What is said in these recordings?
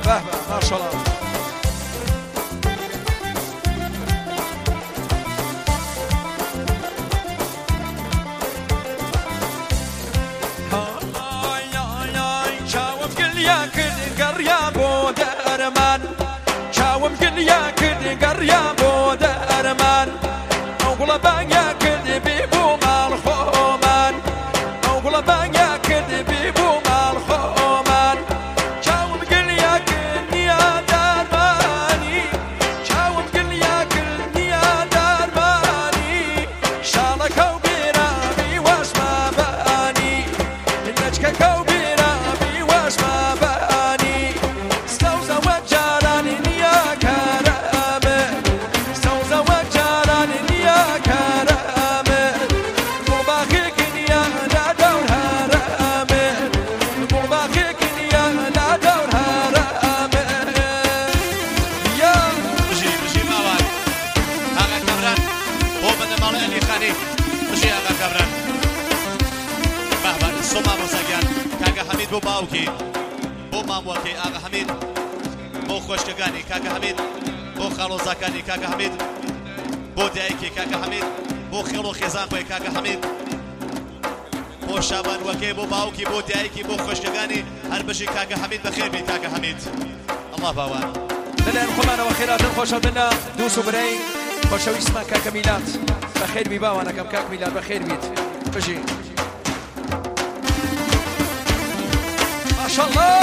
به ماشاءالله قريا بو درمان شاوم قليا كدي قريا بو درمان أقول بانيا كدي بيبو مال خومان أقول بانيا كدي بيبو مال خومان شاوم قليا كدي يا درماني شاوم قليا كدي يا درماني شالك وبينا بي واسما باني النجك كوبينا بي واسما باني بۆ باوکی بۆ مامۆکەی ئاغا حەمید بۆ خۆشکەکانی کاکە حەمید بۆ خاڵۆزاکانی کاکە حەمید بۆ دایکی کاکە حەمید بۆ خێڵ و خێزان خۆی کاکە حەمید بۆ شابانوەکەی بۆ باوکی بۆ دایکی بۆ خۆشکەکانی هەر بەشی کاکە حەمید بەخێربی کاکە حەمید ئەڵڵا باوان بەلایەن خۆمانەوە خێراتن خۆشە بنە دووس و برەی خۆشەویستمان کاکە میلاد بەخێربی باوانەکەم کاک میلاد بەخێربیت بژی ما شاء الله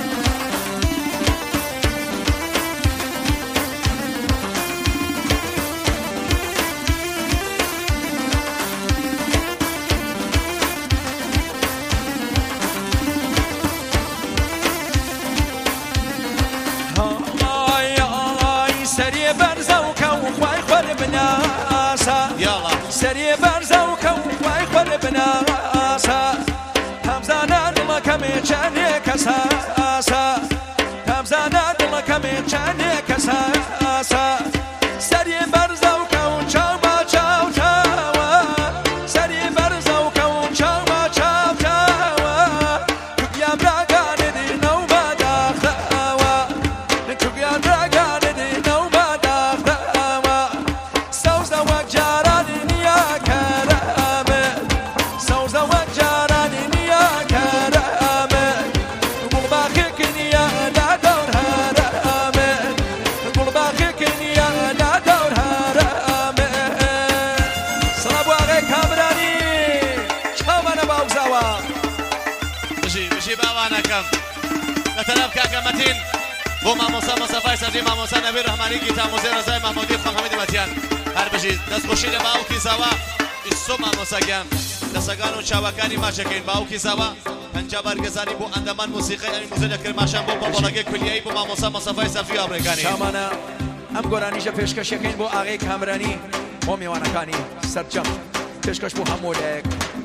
سري برزوك وخواي خور بناسا يلا سري برزوك وخواي خور بناسا همزانا دلك ميچاني كساسا همزانا دلك ميچاني كساسا سري برزوك وچاوما چاوتاوا سري برزوك وچاوما چاوتاوا تقيا براغان دي نوبا داخوا تقيا براغان دي نوبا داخوا سوزا وجاران يا كرام سوزا وجاران يا كرام قول باخك يا لا دور هرام قول باخك يا لا دور هرام سلام عليك كامراني شامنا باوزاوا بژی باوانەکەم لە تەرەف کاکە مەتین بۆ مامۆستا مۆستەفای سەرجی مامۆستا نەبی ڕەحمانی گیتا مۆزەی ڕەزای مەحموودی خەمەمەدی مەتیان هەر بژی دەستخۆشی لە باوکی زاوا ئیسۆ مامۆستاگیان دەسەگان و چاوەکانی ماچەکەین باوکی زاوا پەنجا بەرگەزانی بۆ ئەندەمان موسیقی ئەوی موزە لە کرماشان بۆ بەڵەگەی کولیایی بۆ مامۆستا مۆستەفای سەرجی ئاوڕێکانی شامانە ئەم گۆرانیشە پێشکەشەکەین بۆ ئاغای کامرانی بۆ میوانەکانی سەرجەم پێشکەش بۆ هەموو لایەک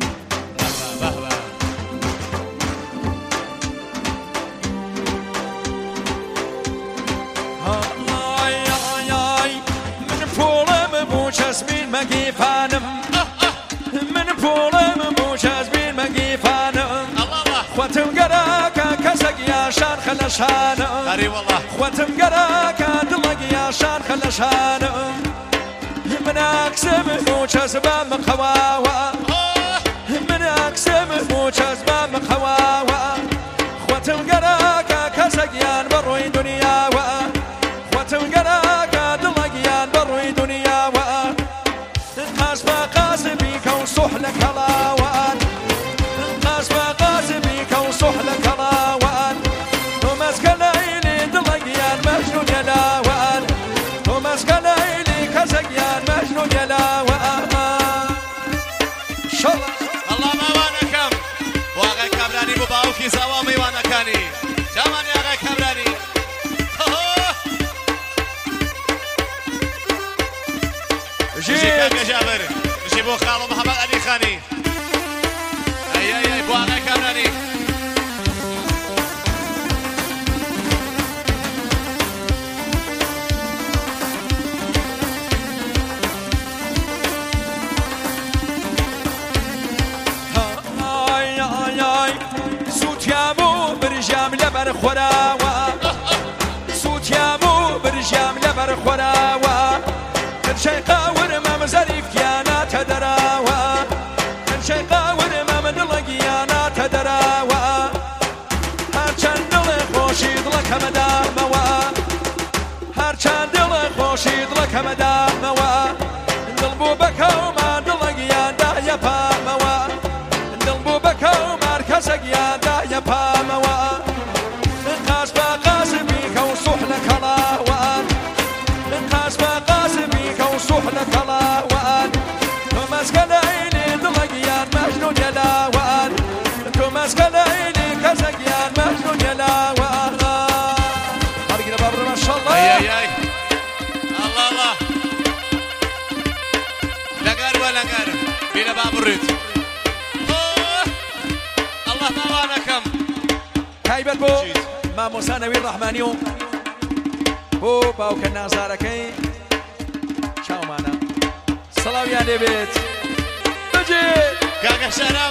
من پۆڵم بوو چەسبین مەگیفانم من پۆڵم بوو چەسبین مەگیفانم خوتم گەراکە کەسەک یاشان خەلەشانم خوتم گەراکە دڵەک یاشان خەلەشانم من ئەکسم بوو چەسبە مخەواوە من ئەکسم بوو چەسبە مخەواوە خوتم گەراکە کەسەک یان بەڕۆی دنیاوە خوتم گەراکە دڵەک یان بەڕۆی دنیاوە قاسبە قاسبی کە و سوح لە کەڵاوان قاسبە قاسبی کە و سوح لە کەڵاوان تۆ مەسکە لەیلی دڵەک یان مەجنون یەلاوان تۆ مەسکە لەیلی کەسەک یان مەجنون یەلاوان شەڵە ئەڵڵا باوانەکەم بۆ ئاغای کامرانی بۆ باوکی زاوا میوانەکانی جامانی ئاغای کامرانی بژی کاکە جابر بژی بۆ خاڵۆ محەممەد عەلی خانی ئەی بۆ ئاغای کامرانی سووتیام و برژام لەبەر خۆراوە دڵەکەمەدامەوە هەرچەند دڵە خۆشی دڵەکەمەدامەوە دڵ بوو بەکەومان دڵە گیاندایە پامەوە دڵ بوو بەکەومان کەسە گیاندایە پامەوە قاس بە قاسمی کە و سوح لە کەڵاوان قاس بە قاسمی کە و سوح لە کەڵاوان تۆ مەسکەلەیلی دڵە گیان مەجنون یەلاوان تۆ مەسکەلەیلی کەسە گیان مەجنون یەلاوان هەرگیرە بابڕە ماشەڵڵا الله الله لەگەر وە لەگەر بینە با بڕیت الله باوانەکەم تایبەت بۆ مامۆستا نەویر ڕەحمانی و بۆ باوکە نازارەکەی چاومانە سەڵاویان لێبێت بجێت کاکە شەرەم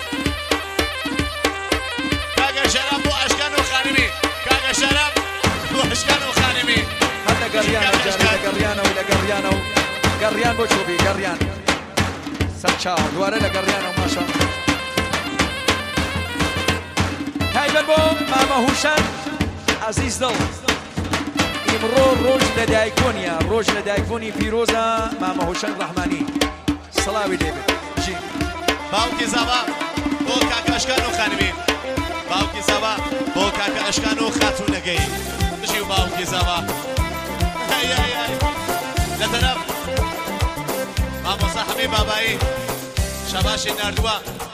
بۆ ئەشکان و خانمی کاکە شەرەم بۆ ئەشکان و خانمی هەر لە گەڕیانە لە گەڕیانە و گەڕیان بۆ چوبی گەڕیان سەر چاو دوارە لە گەڕیانە و ماشە تایبەت بۆ مامە هوشان عەزیز دڵ ئیمڕۆ ڕۆژ لەدایکبوونیە ڕۆژ لەدایکبوونی پیرۆزە مامە هوشان ڕەحمانی سەڵاوی لێبێت ژی باوکی زاوا بۆ کاکە ئەشکان و خانمی باوکی زاوا بۆ کاکە ئەشکان و خاتوونەکەی دژی و باوکی زاوا لە تەرەف مامۆستا هەمی بابایی شەباشی ناردووە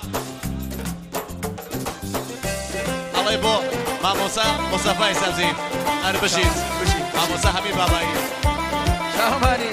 ئەڵێ بۆ مامۆستا مۆستەفای سەبزی هەر بشیت مامۆستا هەمی بابایی شاهمانی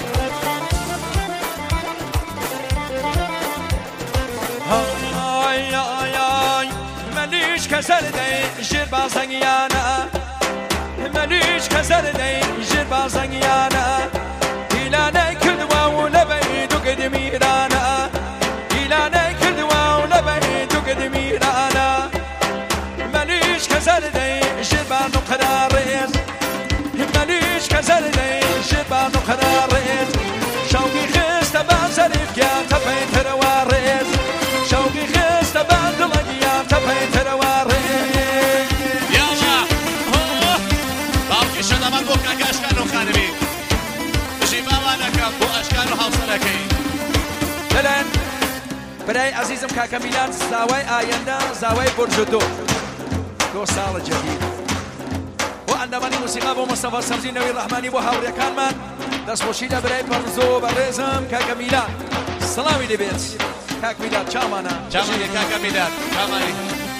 منیش کە سەردەی ژێر بازەنگیانە منیش کە سەردەی ژێر بازەنگیانە هیلانەی کردووە و لەبەی دوو گدمیرانە هیلانەی کردووە و لەبەی دوو گدمیرانە منیش کە سەردەی ژێر بان و قەرارێز منیش کە سەردەی ژێر بان و قەرارێز شەوقی خستە بە زەریفگیان تەپەیترەوە ڕێز شەوقی خستە بە دڵەگیان تەپەیترەوە ڕێز یاڵا باوکی شەدەمان بۆ کاکە ئەشکان و خانمی دژی باوانەکەم بۆ ئەشکان و هاوسەرەکەی بلەن برای عزیزم کاکە میلان زاوای ئایەندە زاوای بورجدۆ 2 ساڵە جەدید بۆ ئەندامانی موسیقا بۆ مۆستەفا سەبزی نەویر ڕەحمانی بۆ هاوڕێکانمان دەستخۆشی لە برای پەرزۆ بەڕێزم کاکە میلان سەڵاوی دەبێت کاک میلان چامانە چامانی کاکە میلان چامانی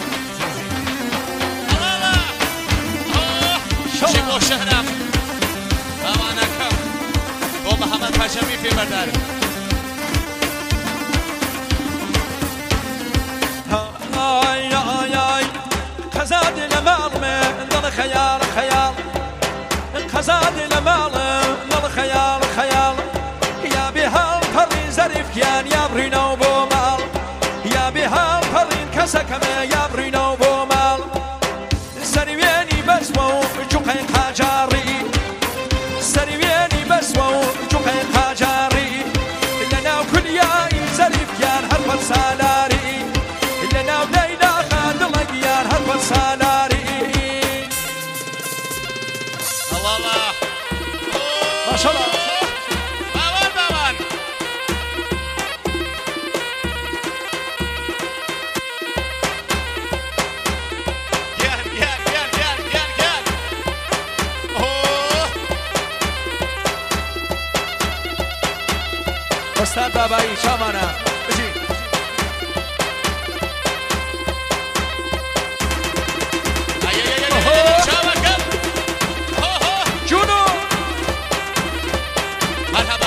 شی بۆ شەهرام باوانەکەم بۆ محەممەد هاشەمی پێبەردار قەزاد لە ماڵمێ دڵ خەیاڵ خەیاڵ قەزاد لە ماڵم دڵ خەیاڵ خەیاڵ یا بێ هەڵ پەڕی زەریفکیان یا بڕینەوە بۆ ماڵ یا بێ هەڵ پەڕین کەسەکەمێ یا بڕینەوە بۆ ماڵ سەریوێنی بەسوە و جوقەی قاجاڕی سەریوێنی بەسوە و جوقەی قاجاڕی لە ناو کولیایی زەریفکیان هەرپەت سالاری لە ناو دەیداخان دڵەگیان هەرپەت سالاری الله ماشەڵڵا باوان گیان ئۆستاد بابایی چامانە بژی جونو مرحبا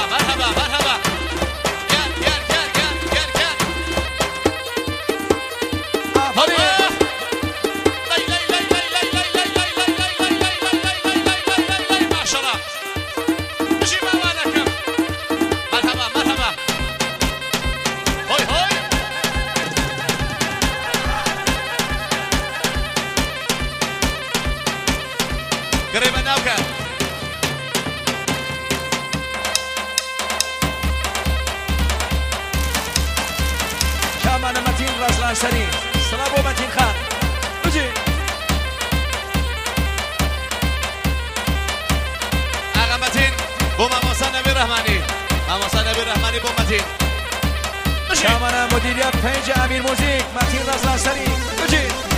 قريبا ناوكا شامان متين راسلان سري سلام ابو متين خان اجي بۆ مامۆستا نەبیر ڕەحمانی مامۆستا نەبیر ڕەحمانی بۆ مەتین شامانە مدیریت 5 ئامیر موزیک مەتین ڕەزلاسەری بچین